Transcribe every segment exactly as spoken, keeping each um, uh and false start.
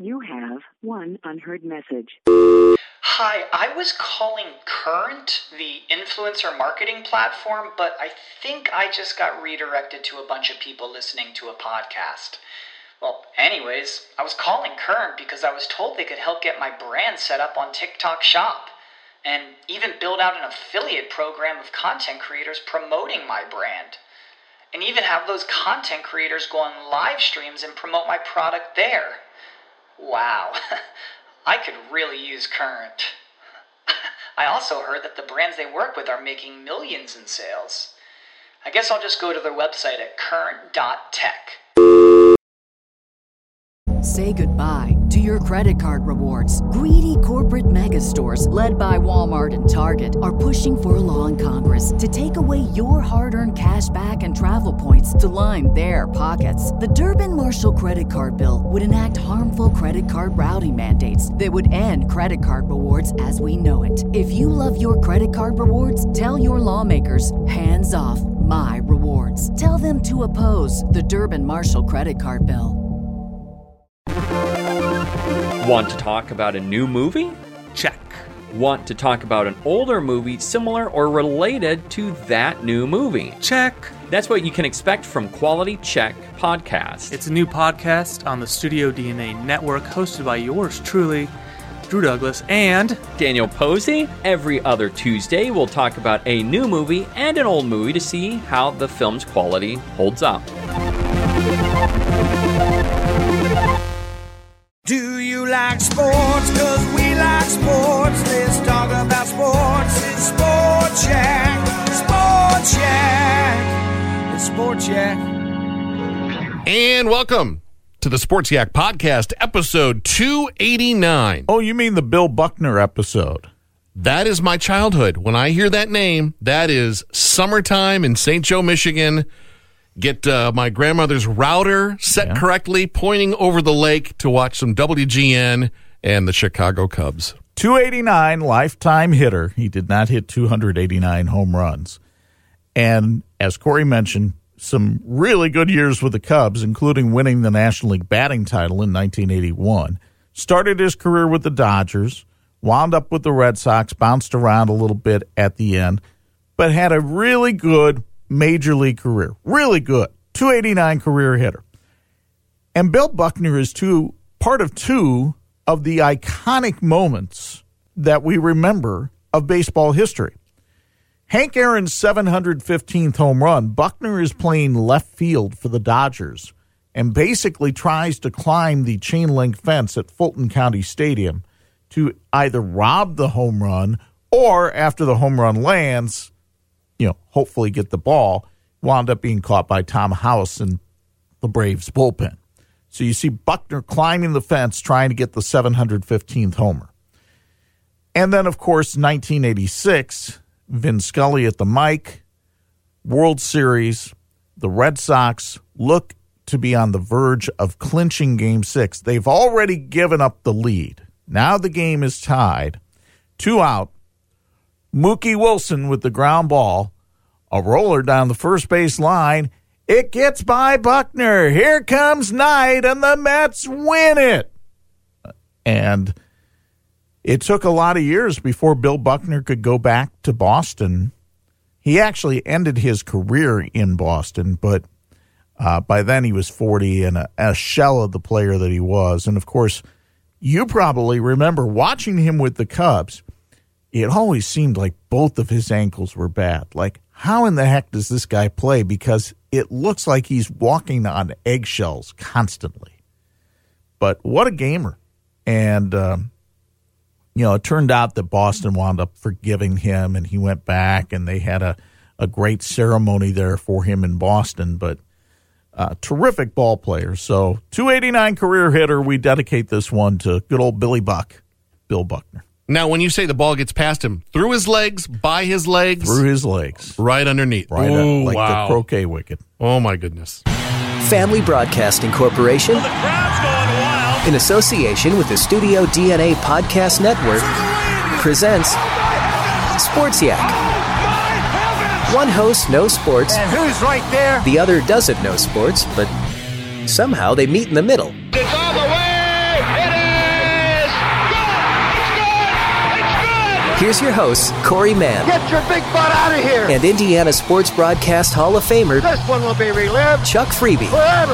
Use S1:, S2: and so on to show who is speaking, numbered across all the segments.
S1: You have one unheard message.
S2: Hi, I was calling Current, the influencer marketing platform, but I think I just got redirected to a bunch of people listening to a podcast. Well, anyways, I was calling Current because I was told they could help get my brand set up on TikTok Shop, and even build out an affiliate program of content creators promoting my brand, and even have those content creators go on live streams and promote my product there. Wow, I could really use Current. I also heard that the brands they work with are making millions in sales. I guess I'll just go to their website at current dot tech.
S3: Say goodbye to your credit card rewards. Greedy corporate mega stores, led by Walmart and Target, are pushing for a law in Congress to take away your hard-earned cash back and travel points to line their pockets. The Durbin-Marshall credit card bill would enact harmful credit card routing mandates that would end credit card rewards as we know it. If you love your credit card rewards, tell your lawmakers, hands off my rewards. Tell them to oppose the Durbin-Marshall credit card bill.
S4: Want to talk about a new movie? Check. Want to talk about an older movie similar or related to that new movie? Check. That's what you can expect from Quality Check Podcast.
S5: It's a new podcast on the Studio D N A network, hosted by yours truly, Drew Douglas and
S4: Daniel Posey. Every other Tuesday, we'll talk about a new movie and an old movie to see how the film's quality holds up.
S6: Do you like sports? Cause we like sports. Let's talk about sports. It's Sport Shack. Sport Shack. It's Sport Shack.
S7: And welcome to the Sports Yak Podcast, episode two eighty-nine.
S8: Oh, you mean the Bill Buckner episode?
S7: That is my childhood. When I hear that name, that is summertime in Saint Joe, Michigan. Get uh, my grandmother's router set yeah. correctly, pointing over the lake to watch some W G N and the Chicago Cubs.
S8: two eighty-nine lifetime hitter. He did not hit two hundred eighty-nine home runs. And as Corey mentioned, some really good years with the Cubs, including winning the National League batting title in nineteen eighty-one. Started his career with the Dodgers, wound up with the Red Sox, bounced around a little bit at the end, but had a really good major league career. Really good. two eighty-nine career hitter. And Bill Buckner is two, part of two of the iconic moments that we remember of baseball history. Hank Aaron's seven hundred fifteenth home run, Buckner is playing left field for the Dodgers and basically tries to climb the chain link fence at Fulton County Stadium to either rob the home run or, after the home run lands, you know, hopefully get the ball, wound up being caught by Tom House in the Braves bullpen. So you see Buckner climbing the fence trying to get the seven hundred fifteenth homer. And then, of course, nineteen eighty-six, Vin Scully at the mic, World Series, the Red Sox look to be on the verge of clinching Game six. They've already given up the lead. Now the game is tied. Two out. Mookie Wilson with the ground ball, a roller down the first base line. It gets by Buckner. Here comes Knight, and the Mets win it. And it took a lot of years before Bill Buckner could go back to Boston. He actually ended his career in Boston, but uh, by then he was forty and a, a shell of the player that he was. And, of course, you probably remember watching him with the Cubs. It always seemed like both of his ankles were bad. Like, how in the heck does this guy play? Because it looks like he's walking on eggshells constantly. But what a gamer. And, um, you know, it turned out that Boston wound up forgiving him, and he went back, and they had a, a great ceremony there for him in Boston. But uh, terrific ball player. So, two eighty-nine career hitter. We dedicate this one to good old Billy Buck, Bill Buckner.
S7: Now, when you say the ball gets past him, through his legs, by his legs?
S8: Through his legs.
S7: Right underneath.
S8: Right,
S7: Ooh,
S8: like
S7: wow.
S8: the croquet wicket.
S7: Oh, my goodness.
S9: Family Broadcasting Corporation,
S6: Well, the crowd's going wild.
S9: in association with the Studio D N A Podcast Network, presents Sports Yak. One host knows sports,
S6: And who's right there?
S9: the other doesn't know sports, but somehow they meet in the middle.
S6: It's all the way. It
S9: Here's your host, Corey Mann.
S10: Get your big butt out of here!
S9: And Indiana Sports Broadcast Hall of Famer,
S10: this one will be relived
S9: Chuck Freebie.
S10: Forever!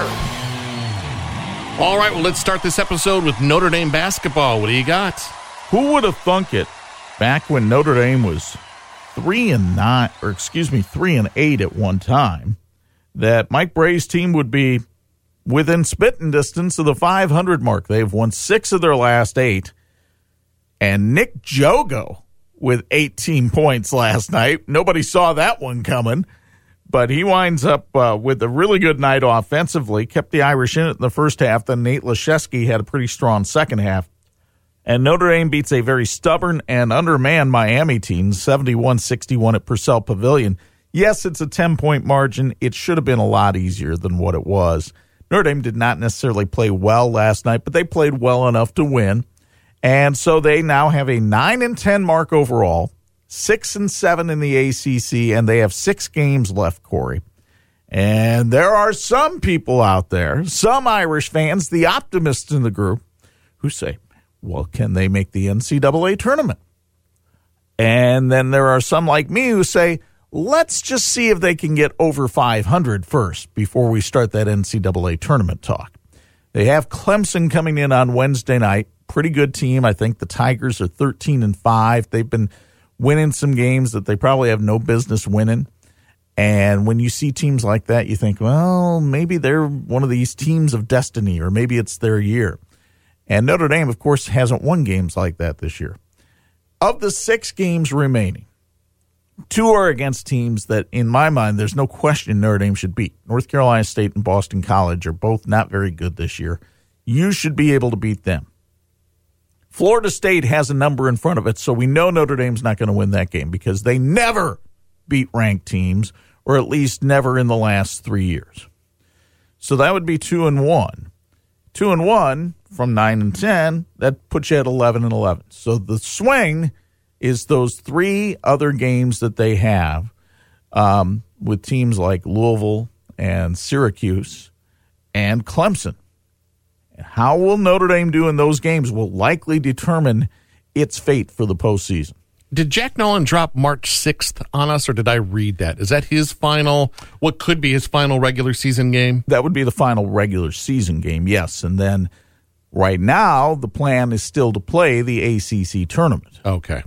S7: All right, well, let's start this episode with Notre Dame basketball. What do you got?
S8: Who would have thunk it back when Notre Dame was three and nine, or excuse me, three and eight at one time, that Mike Bray's team would be within spitting distance of the five hundred mark. They've won six of their last eight. And Nick Jogo with eighteen points last night. Nobody saw that one coming, but he winds up uh, with a really good night offensively, kept the Irish in it in the first half. Then Nate Laszewski had a pretty strong second half. And Notre Dame beats a very stubborn and undermanned Miami team, seventy-one sixty-one at Purcell Pavilion. Yes, it's a ten-point margin. It should have been a lot easier than what it was. Notre Dame did not necessarily play well last night, but they played well enough to win. And so they now have a nine and ten mark overall, six and seven in the A C C, and they have six games left, Corey. And there are some people out there, some Irish fans, the optimists in the group, who say, well, can they make the N C double A tournament? And then there are some like me who say, let's just see if they can get over five hundred first before we start that N C double A tournament talk. They have Clemson coming in on Wednesday night. Pretty good team. I think the Tigers are thirteen and five. They've been winning some games that they probably have no business winning. And when you see teams like that, you think, well, maybe they're one of these teams of destiny, or maybe it's their year. And Notre Dame, of course, hasn't won games like that this year. Of the six games remaining, two are against teams that, in my mind, there's no question Notre Dame should beat. North Carolina State and Boston College are both not very good this year. You should be able to beat them. Florida State has a number in front of it, so we know Notre Dame's not going to win that game because they never beat ranked teams, or at least never in the last three years. So that would be two and one. Two and one from nine and ten, that puts you at eleven and eleven. So the swing is those three other games that they have um, with teams like Louisville and Syracuse and Clemson. How will Notre Dame do in those games will likely determine its fate for the postseason.
S7: Did Jack Nolan drop March sixth on us, or did I read that? Is that his final, what could be his final regular season game?
S8: That would be the final regular season game, yes. And then right now, the plan is still to play the A C C tournament.
S7: Okay.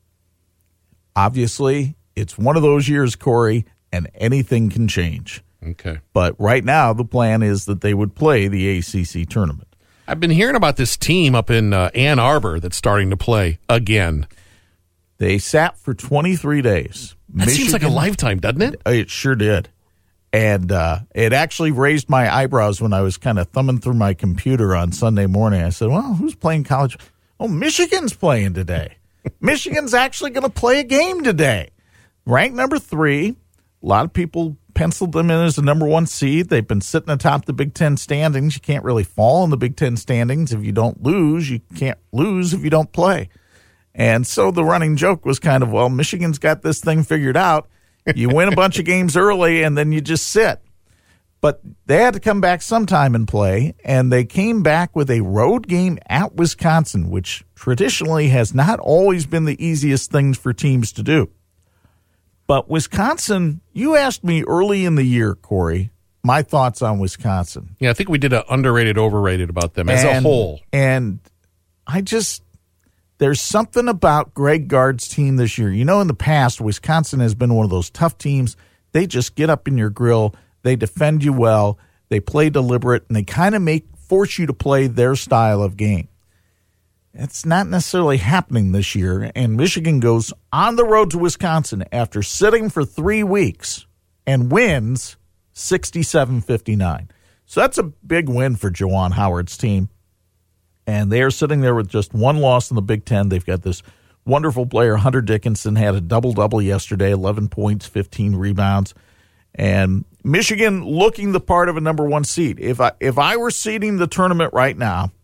S8: Obviously, it's one of those years, Corey, and anything can change.
S7: Okay.
S8: But right now, the plan is that they would play the A C C tournament.
S7: I've been hearing about this team up in uh, Ann Arbor that's starting to play again.
S8: They sat for twenty-three days.
S7: That Michigan, seems like a lifetime, doesn't it?
S8: It sure did. And uh, it actually raised my eyebrows when I was kind of thumbing through my computer on Sunday morning. I said, well, who's playing college? Oh, Michigan's playing today. Michigan's actually going to play a game today. Ranked number three. A lot of people penciled them in as the number one seed. They've been sitting atop the Big Ten standings. You can't really fall in the Big Ten standings. If you don't lose, you can't lose if you don't play. And so the running joke was kind of, well, Michigan's got this thing figured out. You win a bunch of games early, and then you just sit. But they had to come back sometime and play, and they came back with a road game at Wisconsin, which traditionally has not always been the easiest things for teams to do. But Wisconsin, you asked me early in the year, Corey, my thoughts on Wisconsin.
S7: Yeah, I think we did an underrated, overrated about them as
S8: and,
S7: a whole.
S8: And I just... There's something about Greg Gard's team this year. You know, in the past, Wisconsin has been one of those tough teams. They just get up in your grill. They defend you well. They play deliberate, and they kind of make force you to play their style of game. It's not necessarily happening this year, and Michigan goes on the road to Wisconsin after sitting for three weeks and wins sixty-seven fifty-nine. So that's a big win for Juwan Howard's team. And they are sitting there with just one loss in the Big Ten. They've got this wonderful player, Hunter Dickinson, had a double-double yesterday, eleven points, fifteen rebounds. And Michigan looking the part of a number one seed. If I if I were seeding the tournament right now,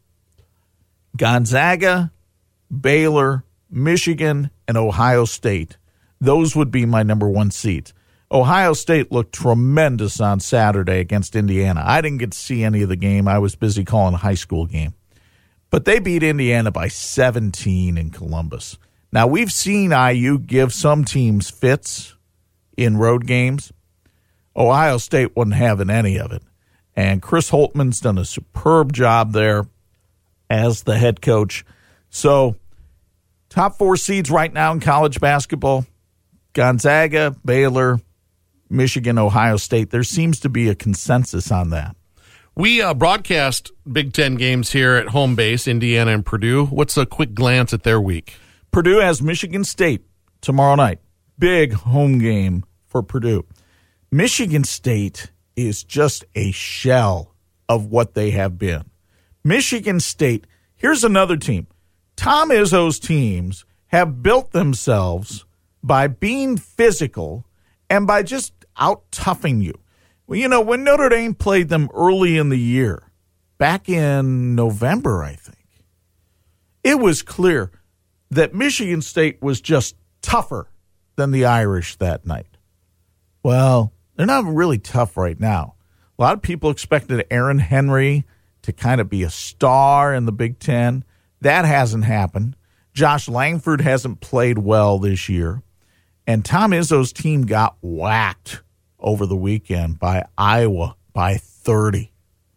S8: Gonzaga, Baylor, Michigan, and Ohio State, those would be my number one seeds. Ohio State looked tremendous on Saturday against Indiana. I didn't get to see any of the game. I was busy calling a high school game. But they beat Indiana by seventeen in Columbus. Now, we've seen I U give some teams fits in road games. Ohio State wasn't having any of it. And Chris Holtman's done a superb job there as the head coach. So, top four seeds right now in college basketball, Gonzaga, Baylor, Michigan, Ohio State. There seems to be a consensus on that.
S7: We uh, broadcast Big Ten games here at home base, Indiana and Purdue. What's a quick glance at their week?
S8: Purdue has Michigan State tomorrow night. Big home game for Purdue. Michigan State is just a shell of what they have been. Michigan State, here's another team. Tom Izzo's teams have built themselves by being physical and by just out-toughing you. Well, you know, when Notre Dame played them early in the year, back in November, I think, it was clear that Michigan State was just tougher than the Irish that night. Well, they're not really tough right now. A lot of people expected Aaron Henry to kind of be a star in the Big Ten. That hasn't happened. Josh Langford hasn't played well this year. And Tom Izzo's team got whacked over the weekend by Iowa by thirty.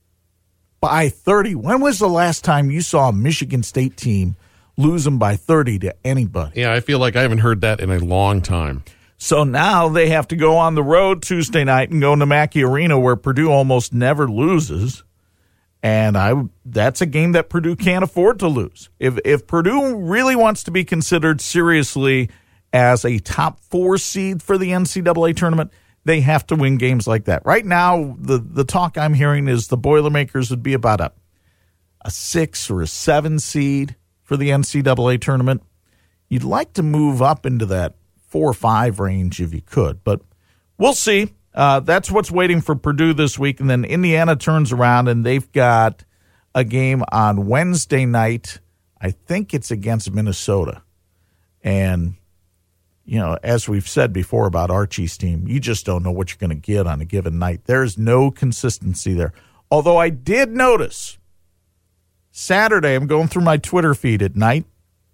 S8: By thirty. When was the last time you saw a Michigan State team lose them by thirty to anybody?
S7: Yeah, I feel like I haven't heard that in a long time.
S8: So now they have to go on the road Tuesday night and go to Mackey Arena, where Purdue almost never loses. And I that's a game that Purdue can't afford to lose. If if Purdue really wants to be considered seriously as a top four seed for the N C double A tournament, they have to win games like that. Right now, the, the talk I'm hearing is the Boilermakers would be about a, a six or a seven seed for the N C double A tournament. You'd like to move up into that four or five range if you could, but we'll see. Uh, that's what's waiting for Purdue this week. And then Indiana turns around and they've got a game on Wednesday night. I think it's against Minnesota. And, you know, as we've said before about Archie's team, you just don't know what you're going to get on a given night. There's no consistency there. Although I did notice Saturday, I'm going through my Twitter feed at night,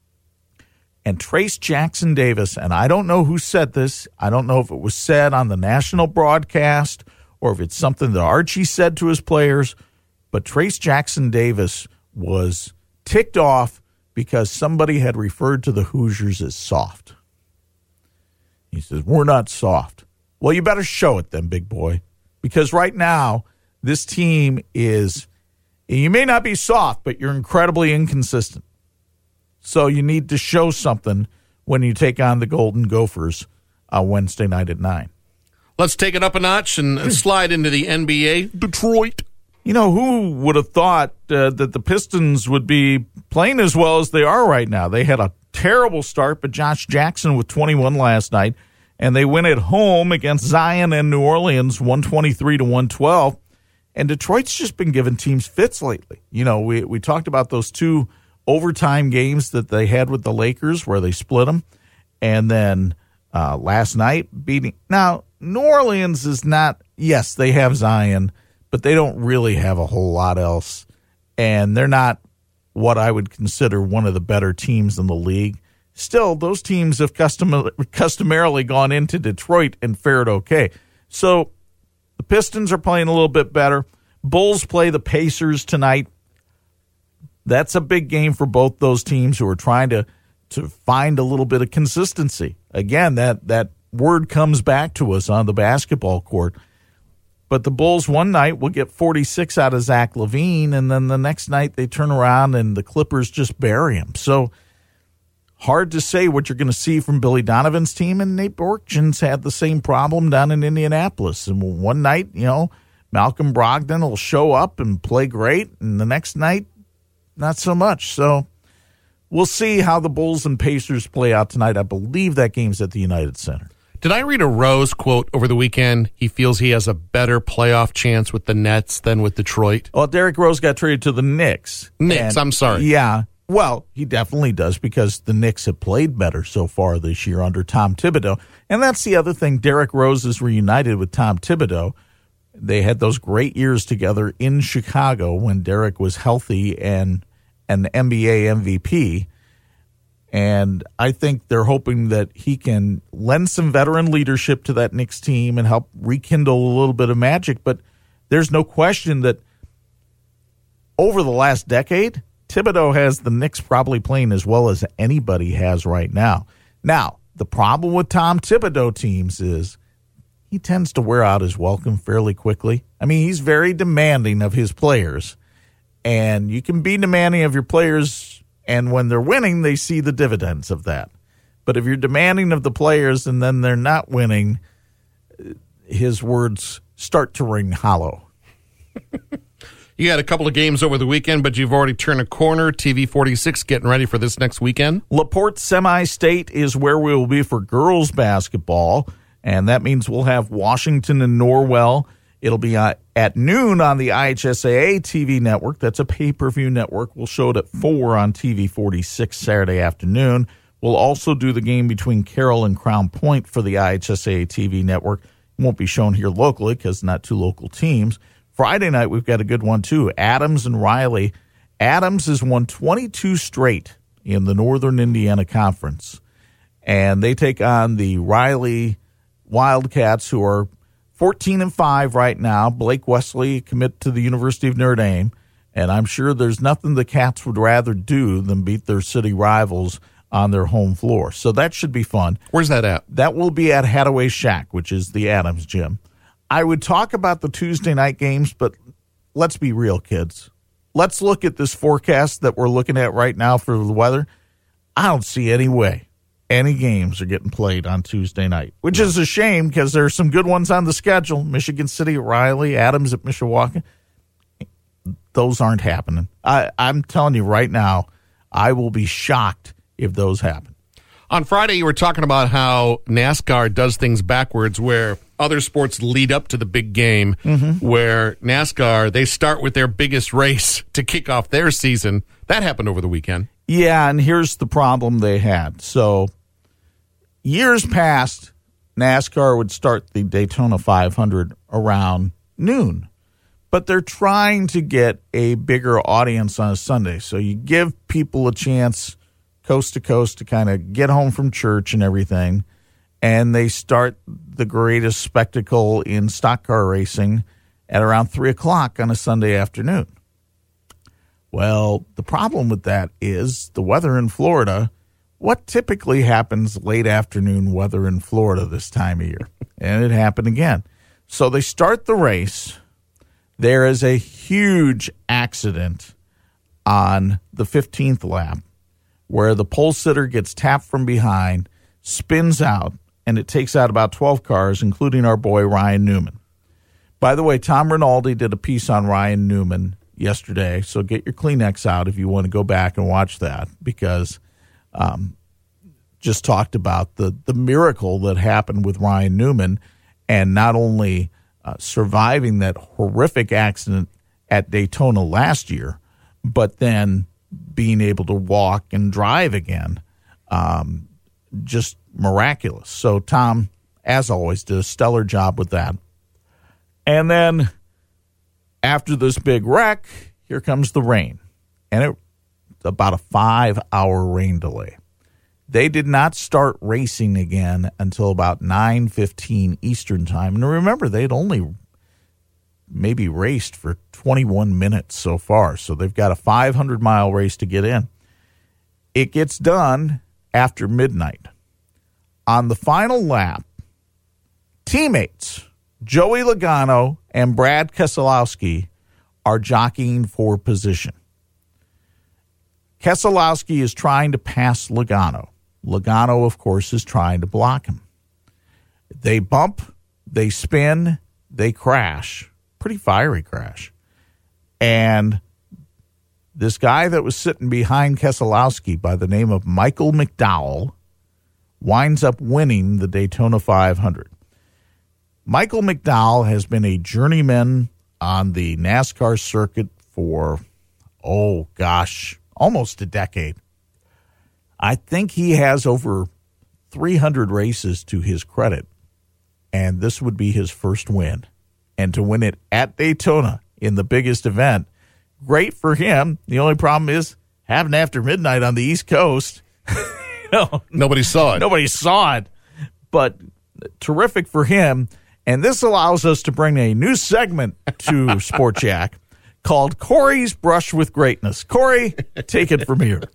S8: and Trace Jackson Davis, and I don't know who said this. I don't know if it was said on the national broadcast or if it's something that Archie said to his players, but Trace Jackson Davis was ticked off because somebody had referred to the Hoosiers as soft. He says, we're not soft. Well, you better show it then, big boy, because right now this team is, you may not be soft, but you're incredibly inconsistent. So you need to show something when you take on the Golden Gophers uh, Wednesday night at nine.
S7: Let's take it up a notch and slide into the N B A. Detroit.
S8: You know, who would have thought uh, that the Pistons would be playing as well as they are right now? They had a terrible start, but Josh Jackson with twenty-one last night, and they win at home against Zion and New Orleans, one twenty-three to one twelve. And Detroit's just been giving teams fits lately. You know, we we talked about those two overtime games that they had with the Lakers where they split them. And then uh, last night beating. Now, New Orleans is not, yes, they have Zion, but they don't really have a whole lot else. And they're not what I would consider one of the better teams in the league. Still, those teams have custom- customarily gone into Detroit and fared okay. So the Pistons are playing a little bit better. Bulls play the Pacers tonight. That's a big game for both those teams who are trying to, to find a little bit of consistency. Again, that, that word comes back to us on the basketball court. But the Bulls one night will get forty-six out of Zach LaVine, and then the next night they turn around and the Clippers just bury him. So hard to say what you're going to see from Billy Donovan's team, and Nate Borkjan's had the same problem down in Indianapolis. And one night, you know, Malcolm Brogdon will show up and play great, and the next night, not so much. So we'll see how the Bulls and Pacers play out tonight. I believe that game's at the United Center.
S7: Did I read a Rose quote over the weekend? He feels he has a better playoff chance with the Nets than with Detroit.
S8: Well, Derrick Rose got traded to the Knicks.
S7: Knicks,
S8: and,
S7: I'm sorry.
S8: Yeah. Well, he definitely does because the Knicks have played better so far this year under Tom Thibodeau. And that's the other thing. Derrick Rose is reunited with Tom Thibodeau. They had those great years together in Chicago when Derrick was healthy and an N B A M V P. And I think they're hoping that he can lend some veteran leadership to that Knicks team and help rekindle a little bit of magic. But there's no question that over the last decade, Thibodeau has the Knicks probably playing as well as anybody has right now. Now, the problem with Tom Thibodeau teams is he tends to wear out his welcome fairly quickly. I mean, he's very demanding of his players. And you can be demanding of your players, and when they're winning, they see the dividends of that. But if you're demanding of the players and then they're not winning, his words start to ring hollow.
S7: You had a couple of games over the weekend, but you've already turned a corner. T V forty-six getting ready for this next weekend.
S8: LaPorte Semi-State is where we will be for girls basketball, and that means we'll have Washington and Norwell. It'll be uh, at noon on the I H S A A T V network. That's a pay-per-view network. We'll show it at four on T V forty-six Saturday afternoon. We'll also do the game between Carroll and Crown Point for the I H S A A T V network. It won't be shown here locally because not two local teams. Friday night, we've got a good one, too. Adams and Riley. Adams has won twenty-two straight in the Northern Indiana Conference. And they take on the Riley Wildcats, who are fourteen and five right now. Blake Wesley commit to the University of Notre Dame. And I'm sure there's nothing the Cats would rather do than beat their city rivals on their home floor. So that should be fun.
S7: Where's that at?
S8: That will be at Hadaway Shack, which is the Adams gym. I would talk about the Tuesday night games, but let's be real, kids. Let's look at this forecast that we're looking at right now for the weather. I don't see any way any games are getting played on Tuesday night, which is a shame because there are some good ones on the schedule. Michigan City at Riley, Adams at Mishawaka. Those aren't happening. I, I'm telling you right now, I will be shocked if those happen.
S7: On Friday, you were talking about how NASCAR does things backwards, where other sports lead up to the big game, mm-hmm. where NASCAR, they start with their biggest race to kick off their season. That happened over the weekend.
S8: Yeah, and here's the problem they had. So years past, NASCAR would start the Daytona five hundred around noon. But they're trying to get a bigger audience on a Sunday. So you give people a chance coast to coast to kind of get home from church and everything. And they start the greatest spectacle in stock car racing at around three o'clock on a Sunday afternoon. Well, the problem with that is the weather in Florida. What typically happens late afternoon weather in Florida this time of year? And it happened again. So they start the race. There is a huge accident on the fifteenth lap where the pole sitter gets tapped from behind, spins out, and it takes out about twelve cars, including our boy Ryan Newman. By the way, Tom Rinaldi did a piece on Ryan Newman yesterday, so get your Kleenex out if you want to go back and watch that, because um, just talked about the, the miracle that happened with Ryan Newman, and not only uh, surviving that horrific accident at Daytona last year, but then being able to walk and drive again. Um, just miraculous. So Tom, as always, did a stellar job with that. And then after this big wreck, here comes the rain. And it about a five-hour rain delay. They did not start racing again until about nine fifteen Eastern time. And remember, they'd only maybe raced for twenty-one minutes so far. So they've got a five hundred mile race to get in. It gets done after midnight. On the final lap, teammates Joey Logano and Brad Keselowski are jockeying for position. Keselowski is trying to pass Logano. Logano, of course, is trying to block him. They bump, they spin, they crash. Pretty fiery crash. And this guy that was sitting behind Keselowski by the name of Michael McDowell winds up winning the Daytona five hundred. Michael McDowell has been a journeyman on the NASCAR circuit for, oh gosh, almost a decade. I think he has over three hundred races to his credit, and this would be his first win. And to win it at Daytona in the biggest event, great for him. The only problem is having after midnight on the East Coast. know,
S7: nobody saw it.
S8: Nobody saw it. But terrific for him. And this allows us to bring a new segment to Sport Jack called Corey's Brush with Greatness. Corey, take it from here.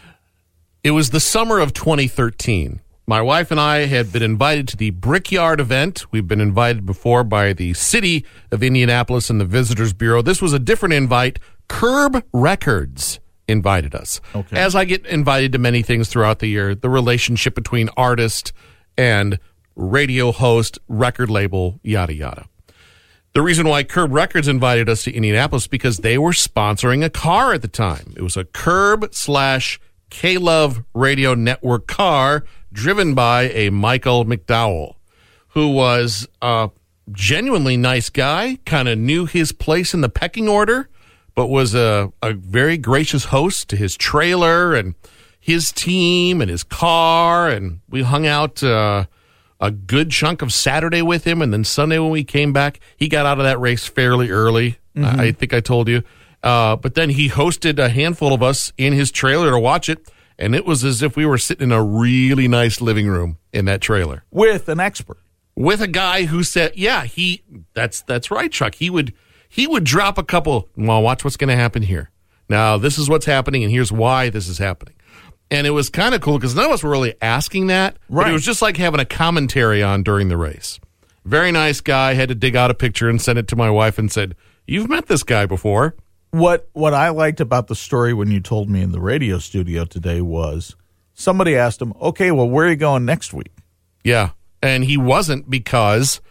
S7: It was the summer of twenty thirteen. My wife and I had been invited to the Brickyard event. We've been invited before by the city of Indianapolis and the Visitors Bureau. This was a different invite. Curb Records invited us.
S8: Okay.
S7: As I get invited to many things throughout the year, the relationship between artist and radio host, record label, yada, yada. The reason why Curb Records invited us to Indianapolis because they were sponsoring a car at the time. It was a Curb slash K-Love Radio Network car driven by a Michael McDowell, who was a genuinely nice guy, kind of knew his place in the pecking order, but was a, a very gracious host to his trailer and his team and his car. And we hung out uh, a good chunk of Saturday with him. And then Sunday when we came back, he got out of that race fairly early. Mm-hmm. I, I think I told you. Uh, but then he hosted a handful of us in his trailer to watch it. And it was as if we were sitting in a really nice living room in that trailer.
S8: With an expert.
S7: With a guy who said, yeah, he that's that's right, Chuck. He would he would drop a couple, well, watch what's going to happen here. Now, this is what's happening, and here's why this is happening. And it was kind of cool because none of us were really asking that.
S8: Right.
S7: But it was just like having a commentary on during the race. Very nice guy. Had to dig out a picture and send it to my wife and said, you've met this guy before.
S8: What what I liked about the story when you told me in the radio studio today was somebody asked him, okay, well, where are you going next week?
S7: Yeah, and he wasn't because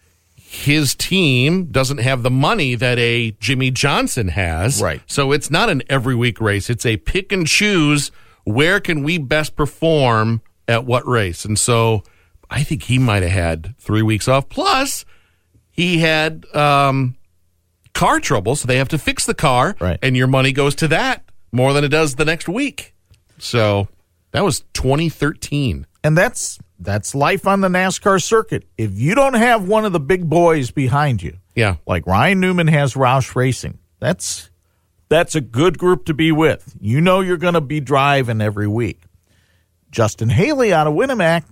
S7: his team doesn't have the money that a Jimmy Johnson has.
S8: Right.
S7: So it's not an every week race. It's a pick and choose. Where can we best perform at what race? And so I think he might have had three weeks off. Plus, he had um, car trouble, so they have to fix the car,
S8: right.
S7: And your money goes to that more than it does the next week. So that was twenty thirteen.
S8: And that's that's life on the NASCAR circuit. If you don't have one of the big boys behind you,
S7: yeah,
S8: like Ryan Newman has Roush Racing, that's that's a good group to be with. You know you're going to be driving every week. Justin Haley out of Winnemac,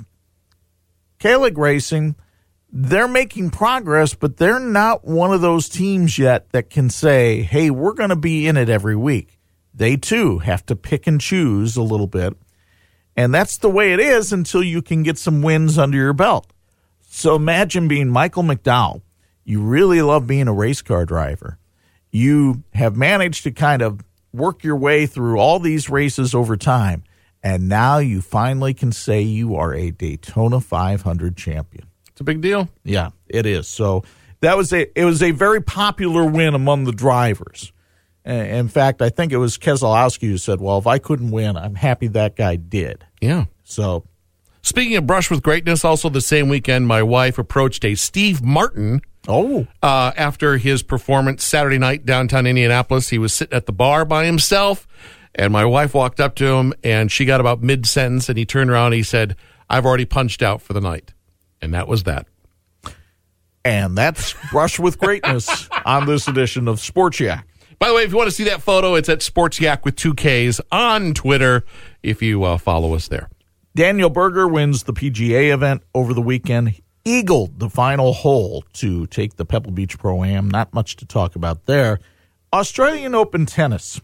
S8: Kahlig Racing, they're making progress, but they're not one of those teams yet that can say, hey, we're going to be in it every week. They, too, have to pick and choose a little bit. And that's the way it is until you can get some wins under your belt. So imagine being Michael McDowell. You really love being a race car driver. You have managed to kind of work your way through all these races over time, and now you finally can say you are a Daytona five hundred champion.
S7: It's a big deal.
S8: Yeah, it is. So that was a it was a very popular win among the drivers. In fact, I think it was Keselowski who said, well, if I couldn't win, I'm happy that guy did.
S7: Yeah.
S8: So,
S7: speaking of brush with greatness, also the same weekend, my wife approached a Steve Martin.
S8: Oh.
S7: Uh, after his performance Saturday night downtown Indianapolis, he was sitting at the bar by himself, and my wife walked up to him, and she got about mid-sentence, and he turned around and he said, I've already punched out for the night. And that was that.
S8: And that's Brush with Greatness on this edition of Sports Yak.
S7: By the way, if you want to see that photo, it's at Sports Yak with two Ks on Twitter if you uh, follow us there.
S8: Daniel Berger wins the P G A event over the weekend. Eagled the final hole to take the Pebble Beach Pro-Am. Not much to talk about there. Australian Open tennis.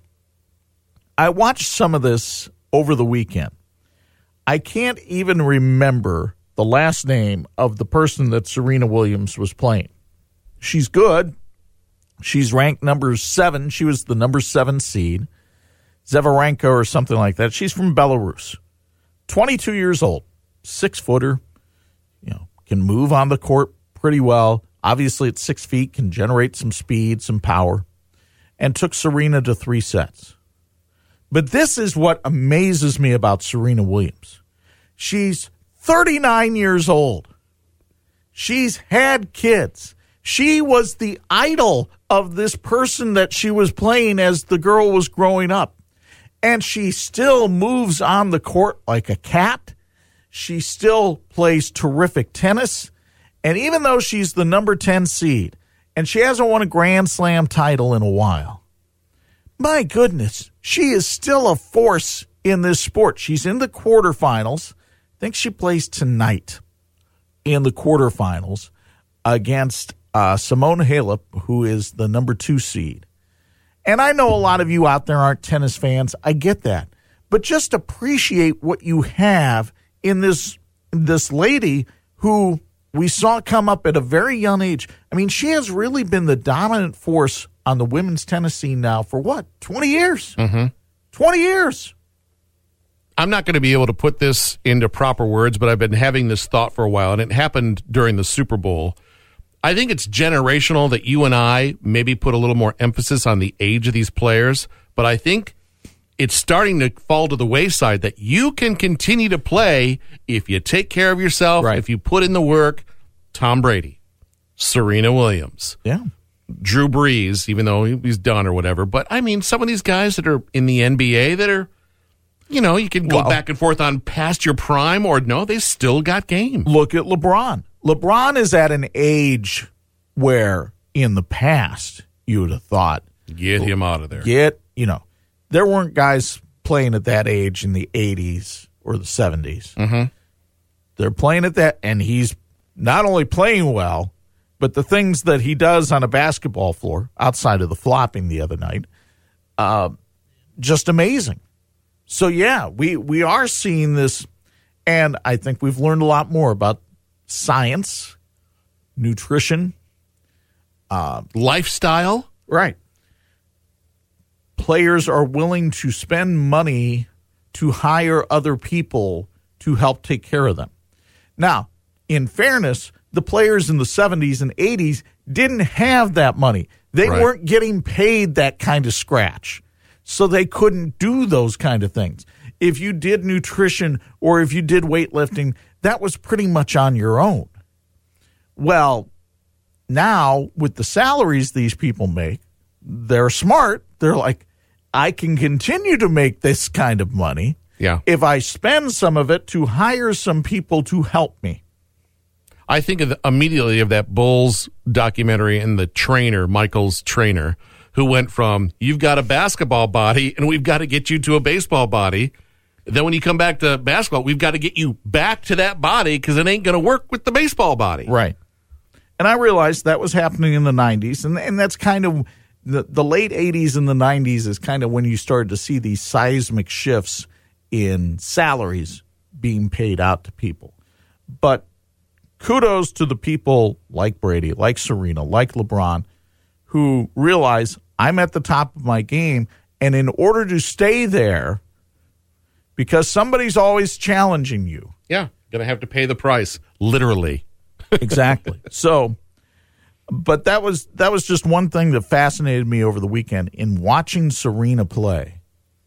S8: I watched some of this over the weekend. I can't even remember the last name of the person that Serena Williams was playing. She's good. She's ranked number seven. She was the number seven seed. Zavarenka or something like that. She's from Belarus. twenty-two years old. Six-footer. You know, can move on the court pretty well. Obviously, at six feet, can generate some speed, some power. And took Serena to three sets. But this is what amazes me about Serena Williams. She's thirty-nine years old. She's had kids. She was the idol of this person that she was playing as the girl was growing up. And she still moves on the court like a cat. She still plays terrific tennis. And even though she's the number ten seed, and she hasn't won a Grand Slam title in a while, my goodness, she is still a force in this sport. She's in the quarterfinals. I think she plays tonight in the quarterfinals against uh, Simone Halep, who is the number two seed. And I know a lot of you out there aren't tennis fans. I get that. But just appreciate what you have in this this lady who we saw come up at a very young age. I mean, she has really been the dominant force on the women's tennis scene now for what, twenty years?
S7: Mm-hmm.
S8: twenty years.
S7: I'm not going to be able to put this into proper words, but I've been having this thought for a while, and it happened during the Super Bowl. I think it's generational that you and I maybe put a little more emphasis on the age of these players, but I think it's starting to fall to the wayside that you can continue to play if you take care of yourself,
S8: right.
S7: if you put in the work. Tom Brady, Serena Williams,
S8: yeah,
S7: Drew Brees, even though he's done or whatever. But, I mean, some of these guys that are in the N B A that are, you know, you can go
S8: well,
S7: back and forth on past your prime or no, they still got game.
S8: Look at LeBron. LeBron is at an age where in the past you would have thought,
S7: get him out of there.
S8: Get, you know, there weren't guys playing at that age in the eighties or the seventies.
S7: Mm-hmm.
S8: They're playing at that, and he's not only playing well, but the things that he does on a basketball floor, outside of the flopping the other night, uh, just amazing. So, yeah, we, we are seeing this, and I think we've learned a lot more about science, nutrition,
S7: uh, lifestyle.
S8: Right. Players are willing to spend money to hire other people to help take care of them. Now, in fairness, the players in the seventies and eighties didn't have that money. They
S7: right.
S8: weren't getting paid that kind of scratch, so they couldn't do those kind of things. If you did nutrition or if you did weightlifting, that was pretty much on your own. Well, now with the salaries these people make, they're smart. They're like, I can continue to make this kind of money
S7: yeah.
S8: if I spend some of it to hire some people to help me.
S7: I think of the, immediately of that Bulls documentary and the trainer, Michael's trainer, who went from, you've got a basketball body and we've got to get you to a baseball body. Then when you come back to basketball, we've got to get you back to that body because it ain't going to work with the baseball body.
S8: Right. And I realized that was happening in the nineties, and, and that's kind of the, the late eighties and the nineties is kind of when you started to see these seismic shifts in salaries being paid out to people. But kudos to the people like Brady, like Serena, like LeBron, who realize I'm at the top of my game, and in order to stay there, because somebody's always challenging you.
S7: Yeah, going to have to pay the price, literally.
S8: Exactly. So, but that was that was just one thing that fascinated me over the weekend in watching Serena play.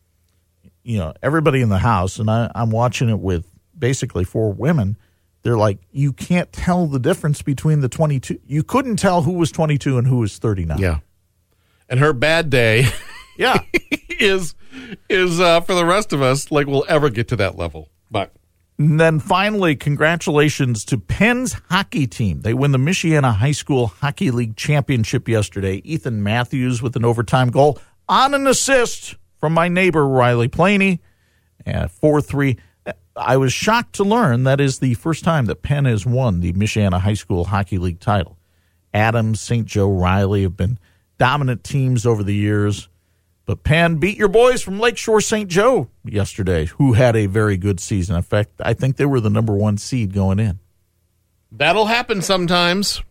S8: You know, everybody in the house, and I, I'm watching it with basically four women. They're like, you can't tell the difference between the twenty-two. You couldn't tell who was twenty-two and who was thirty-nine.
S7: Yeah. And her bad day
S8: yeah.
S7: is is uh, for the rest of us, like we'll ever get to that level. But
S8: and then finally, congratulations to Penn's hockey team. They win the Michiana High School Hockey League Championship yesterday. Ethan Matthews with an overtime goal on an assist from my neighbor, Riley Planey. And four three. I was shocked to learn that is the first time that Penn has won the Michiana High School Hockey League title. Adams, Saint Joe, Riley have been dominant teams over the years. But Penn beat your boys from Lakeshore Saint Joe yesterday, who had a very good season. In fact, I think they were the number one seed going in.
S7: That'll happen sometimes.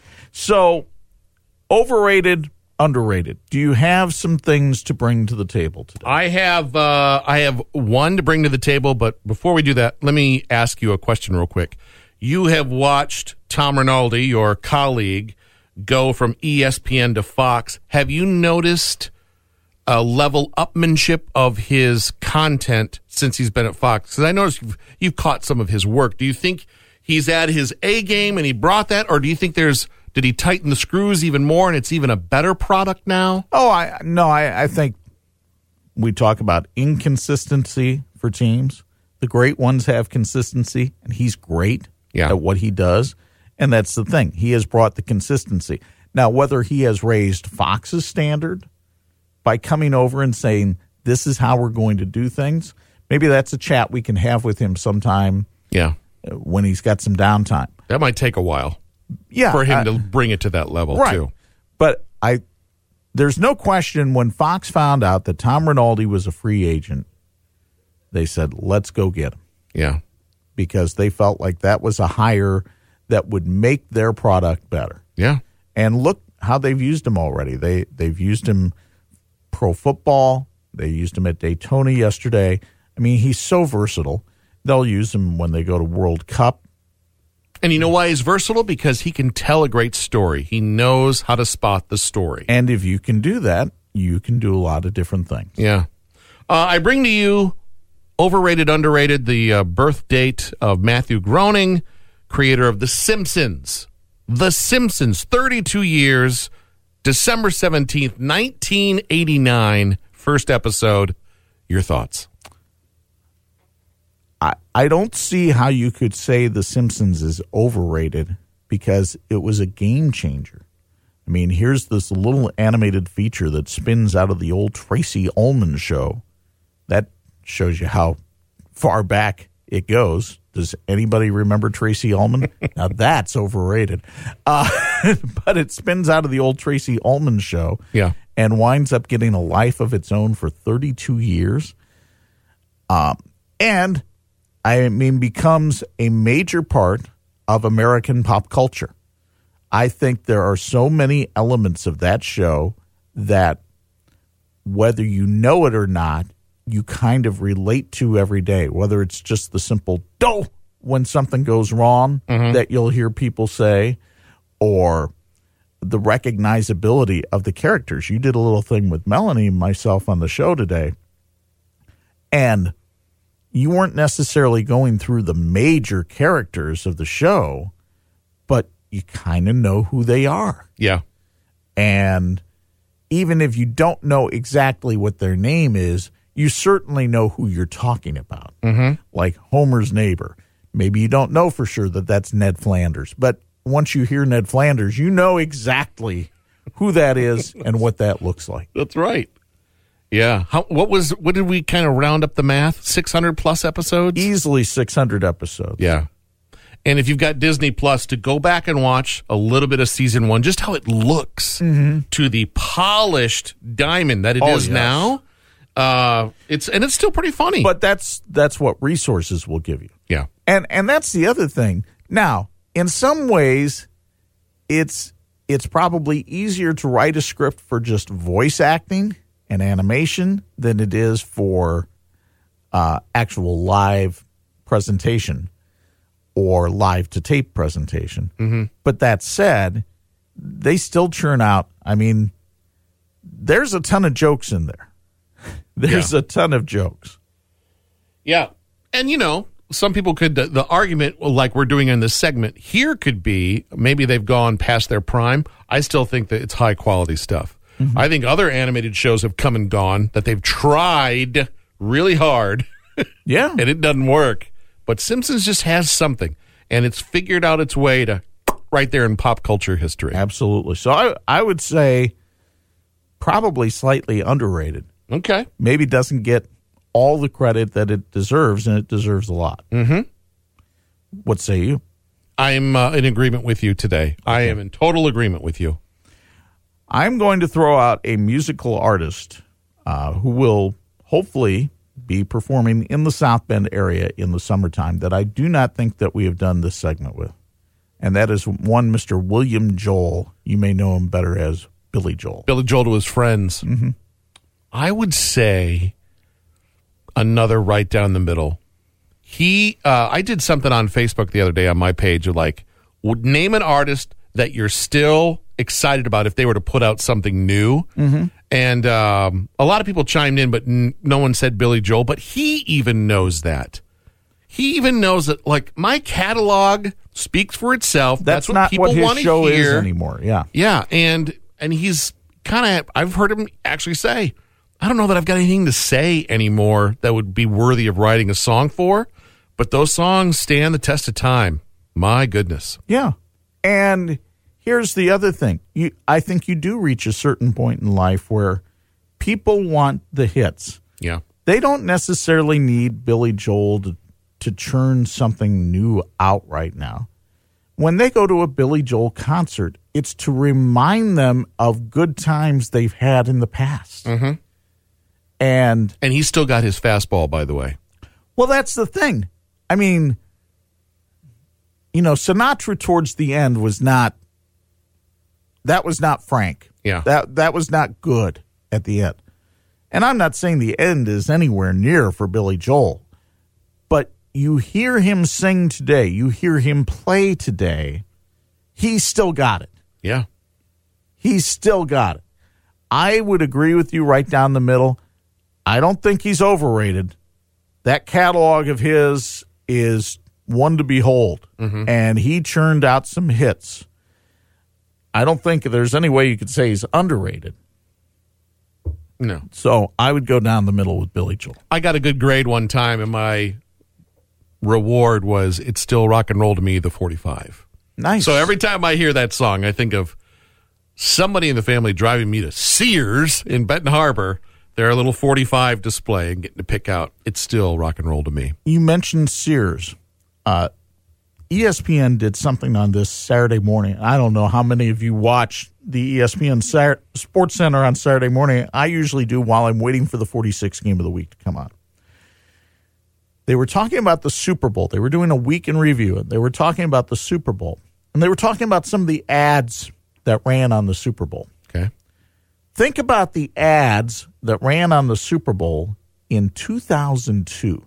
S8: So, overrated, underrated. Do you have some things to bring to the table today?
S7: I have uh, I have one to bring to the table, but before we do that, let me ask you a question real quick. You have watched Tom Rinaldi, your colleague, go from E S P N to Fox. Have you noticed a level upmanship of his content since he's been at Fox? Because I noticed you've, you've caught some of his work. Do you think he's at his A game and he brought that, or do you think there's did he tighten the screws even more and it's even a better product now?
S8: Oh, I no, I, I think we talk about inconsistency for teams. The great ones have consistency, and he's great
S7: yeah.
S8: at what he does. And that's the thing. He has brought the consistency. Now, whether he has raised Fox's standard by coming over and saying, this is how we're going to do things, maybe that's a chat we can have with him sometime.
S7: Yeah,
S8: when he's got some downtime.
S7: That might take a while.
S8: Yeah,
S7: for him
S8: uh,
S7: to bring it to that level
S8: right.
S7: too.
S8: But I, there's no question when Fox found out that Tom Rinaldi was a free agent, they said, "Let's go get him."
S7: Yeah,
S8: because they felt like that was a hire that would make their product better.
S7: Yeah,
S8: and look how they've used him already. They they've used him pro football. They used him at Daytona yesterday. I mean, he's so versatile. They'll use him when they go to World Cup.
S7: And you know why he's versatile? Because he can tell a great story. He knows how to spot the story.
S8: And if you can do that, you can do a lot of different things.
S7: Yeah. Uh, I bring to you overrated, underrated, the uh, birth date of Matthew Groening, creator of The Simpsons. The Simpsons, thirty-two years, December seventeenth, nineteen eighty-nine, first episode. Your thoughts?
S8: I, I don't see how you could say The Simpsons is overrated because it was a game changer. I mean, here's this little animated feature that spins out of the old Tracy Ullman show. That shows you how far back it goes. Does anybody remember Tracy Ullman? Now that's overrated. Uh, but it spins out of the old Tracy Ullman show.
S7: Yeah.
S8: And winds up getting a life of its own for thirty-two years. Um, and, I mean, becomes a major part of American pop culture. I think there are so many elements of that show that whether you know it or not, you kind of relate to every day, whether it's just the simple "do" when something goes wrong mm-hmm. that you'll hear people say, or the recognizability of the characters. You did a little thing with Melanie and myself on the show today, and you weren't necessarily going through the major characters of the show, but you kind of know who they are.
S7: Yeah.
S8: And even if you don't know exactly what their name is, you certainly know who you're talking about.
S7: Mm-hmm.
S8: Like Homer's neighbor. Maybe you don't know for sure that that's Ned Flanders, but once you hear Ned Flanders, you know exactly who that is and what that looks like.
S7: That's right. Yeah. How, what was, what did we kind of round up the math? six hundred plus episodes?
S8: Easily six hundred episodes.
S7: Yeah. And if you've got Disney Plus, to go back and watch a little bit of season one, just how it looks
S8: mm-hmm.
S7: to the polished diamond that it
S8: oh,
S7: is
S8: yes.
S7: now. Uh, it's and it's still pretty funny.
S8: But that's that's what resources will give you.
S7: Yeah.
S8: And and that's the other thing. Now, in some ways, it's it's probably easier to write a script for just voice acting and animation than it is for uh, actual live presentation or live to tape presentation.
S7: Mm-hmm.
S8: But that said, they still churn out. I mean, there's a ton of jokes in there. There's
S7: yeah.
S8: a ton of jokes.
S7: Yeah. And, you know, some people could, the, the argument, like we're doing in this segment here, could be maybe they've gone past their prime. I still think that it's high quality stuff. Mm-hmm. I think other animated shows have come and gone that they've tried really hard.
S8: Yeah.
S7: And it doesn't work. But Simpsons just has something, and it's figured out its way to right there in pop culture history.
S8: Absolutely. So I, I would say probably slightly underrated.
S7: Okay.
S8: Maybe doesn't get all the credit that it deserves, and it deserves a lot.
S7: Mm-hmm.
S8: What say you?
S7: I'm uh, in agreement with you today. Okay. I am in total agreement with you.
S8: I'm going to throw out a musical artist uh, who will hopefully be performing in the South Bend area in the summertime that I do not think that we have done this segment with. And that is one Mister William Joel. You may know him better as Billy Joel.
S7: Billy Joel to his friends.
S8: Mm-hmm.
S7: I would say another right down the middle. He, uh, I did something on Facebook the other day on my page of like, would name an artist that you're still excited about if they were to put out something new.
S8: Mm-hmm.
S7: And um, a lot of people chimed in, but n- no one said Billy Joel. But he even knows that. He even knows that, like, my catalog speaks for itself.
S8: That's,
S7: That's what
S8: not
S7: people
S8: what his
S7: want to
S8: show
S7: hear
S8: is anymore. Yeah.
S7: Yeah. And, and he's kind of, I've heard him actually say, I don't know that I've got anything to say anymore that would be worthy of writing a song for, but those songs stand the test of time. My goodness.
S8: Yeah. And here's the other thing. You, I think you do reach a certain point in life where people want the hits.
S7: Yeah.
S8: they don't necessarily need Billy Joel to, to churn something new out right now. When they go to a Billy Joel concert, it's to remind them of good times they've had in the past.
S7: Mm-hmm.
S8: And
S7: and he's still got his fastball, by the way.
S8: Well, that's the thing. I mean, you know, Sinatra towards the end was not, that was not frank.
S7: Yeah.
S8: That that was not good at the end. And I'm not saying the end is anywhere near for Billy Joel, but you hear him sing today, you hear him play today, he's still got it.
S7: Yeah.
S8: He's still got it. I would agree with you right down the middle. I don't think he's overrated. That catalog of his is one to behold,
S7: mm-hmm.
S8: and he churned out some hits. I don't think there's any way you could say he's underrated.
S7: No.
S8: So I would go down the middle with Billy Joel.
S7: I got a good grade one time, and my reward was It's Still Rock and Roll to Me, the forty-five.
S8: Nice.
S7: So every time I hear that song, I think of somebody in the family driving me to Sears in Benton Harbor, their little forty-five display, and getting to pick out It's Still Rock and Roll to Me.
S8: You mentioned Sears. Uh, E S P N did something on this Saturday morning. I don't know how many of you watch the E S P N Sar- Sports Center on Saturday morning. I usually do while I'm waiting for the forty-sixth game of the week to come on. They were talking about the Super Bowl. They were doing a week in review. They were talking about the Super Bowl. And they were talking about some of the ads that ran on the Super Bowl.
S7: Okay.
S8: Think about the ads that ran on the Super Bowl in two thousand two.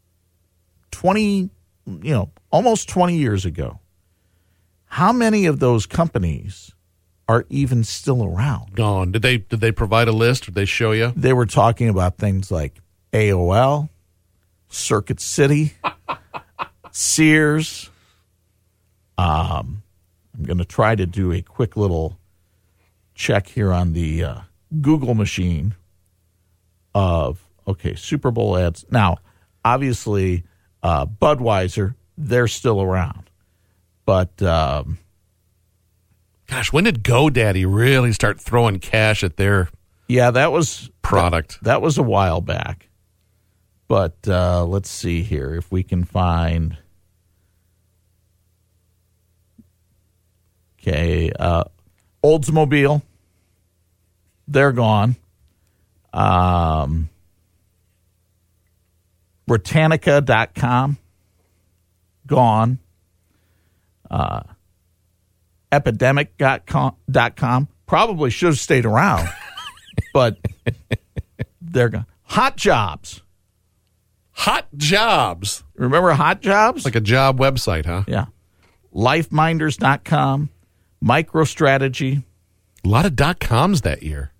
S8: twenty, you know, almost twenty years ago. How many of those companies are even still around?
S7: Gone. Did they did they provide a list? Did they show you?
S8: They were talking about things like A O L, Circuit City, Sears. Um, I'm going to try to do a quick little check here on the uh, Google machine of, okay, Super Bowl ads. Now, obviously, uh, Budweiser, they're still around. But, um,
S7: gosh, when did GoDaddy really start throwing cash at their
S8: yeah, that was
S7: product?
S8: That, that was a while back. But uh, let's see here if we can find. Okay, uh, Oldsmobile, they're gone. Um, Britannica dot com, gone. Uh, Epidemic dot com, probably should have stayed around, but they're gone. Hot Jobs.
S7: Hot Jobs.
S8: Remember Hot Jobs?
S7: Like a job website, huh?
S8: Yeah. Lifeminders dot com, MicroStrategy.
S7: A lot of dot coms that year.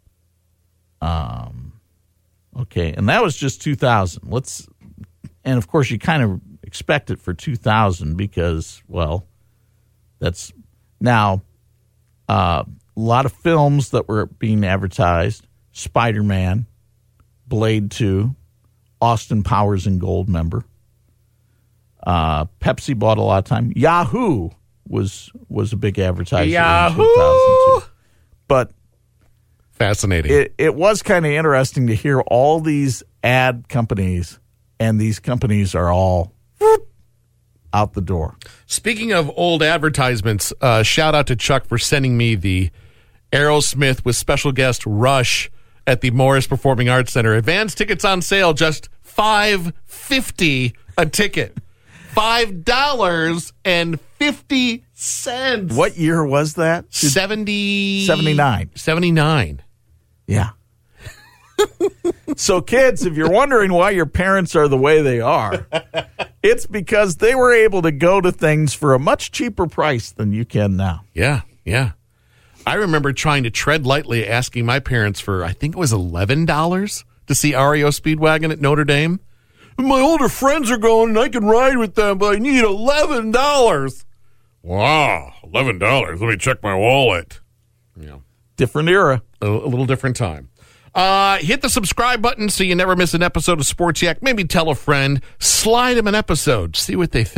S8: Um, okay, and that was just two thousand. Let's, and of course you kind of expect it for two thousand because, well, that's now uh, a lot of films that were being advertised: Spider-Man, Blade Two, Austin Powers and Goldmember. Uh, Pepsi bought a lot of time. Yahoo was was a big advertiser
S7: Yahoo!
S8: in two thousand two. But
S7: fascinating.
S8: It, it was kind of interesting to hear all these ad companies, and these companies are all whoop, out the door.
S7: Speaking of old advertisements, uh, shout out to Chuck for sending me the Aerosmith with special guest Rush at the Morris Performing Arts Center. Advance tickets on sale, just five dollars and fifty cents a ticket. five dollars and fifty cents.
S8: What year was that?
S7: seventy
S8: seventy-nine.
S7: seventy-nine.
S8: Yeah. So, kids, if you're wondering why your parents are the way they are, it's because they were able to go to things for a much cheaper price than you can now.
S7: Yeah, yeah. I remember trying to tread lightly, asking my parents for, I think it was eleven dollars to see R E O Speedwagon at Notre Dame. My older friends are going, and I can ride with them, but I need eleven dollars. Wow, eleven dollars. Let me check my wallet. Yeah.
S8: Different era.
S7: A, a little different time. Uh, hit the subscribe button so you never miss an episode of Sports Yak. Maybe tell a friend. Slide them an episode. See what they think.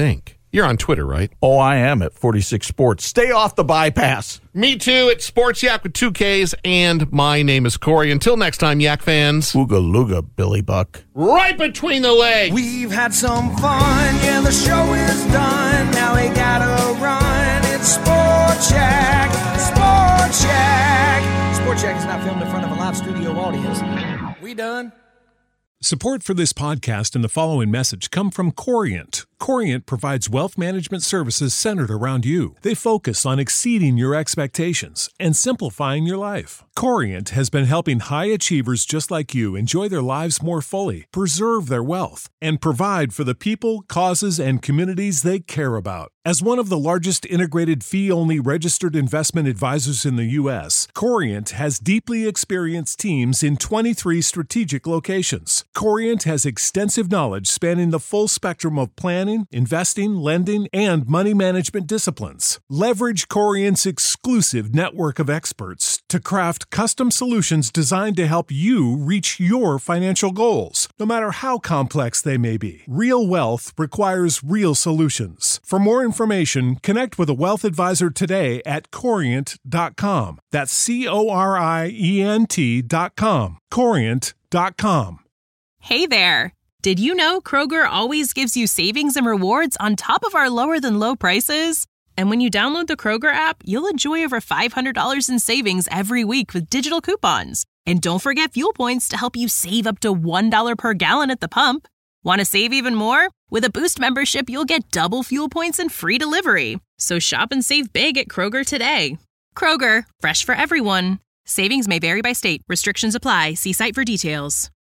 S7: You're on Twitter, right?
S8: Oh, I am at forty-six Sports. Stay off the bypass.
S7: Me too, at Sports Yak with two Ks, and my name is Corey. Until next time, Yak fans.
S8: Ooga looga, Billy Buck.
S7: Right between the legs.
S6: We've had some fun, yeah, the show is done. Now we gotta run. It's Sports Yak, Sports Yak. Sports Yak is not filmed in front of a live studio audience. We done?
S11: Support for this podcast and the following message come from Corient. Corient provides wealth management services centered around you. They focus on exceeding your expectations and simplifying your life. Corient has been helping high achievers just like you enjoy their lives more fully, preserve their wealth, and provide for the people, causes, and communities they care about. As one of the largest integrated fee-only registered investment advisors in the U S, Corient has deeply experienced teams in twenty-three strategic locations. Corient has extensive knowledge spanning the full spectrum of planning, investing, lending, and money management disciplines. Leverage Corient's exclusive network of experts to craft custom solutions designed to help you reach your financial goals, no matter how complex they may be. Real wealth requires real solutions. For more information, connect with a wealth advisor today at corient dot com. That's C O R I E N T dot com. corient dot com.
S12: Hey there! Did you know Kroger always gives you savings and rewards on top of our lower-than-low prices? And when you download the Kroger app, you'll enjoy over five hundred dollars in savings every week with digital coupons. And don't forget fuel points to help you save up to one dollar per gallon at the pump. Want to save even more? With a Boost membership, you'll get double fuel points and free delivery. So shop and save big at Kroger today. Kroger, fresh for everyone. Savings may vary by state. Restrictions apply. See site for details.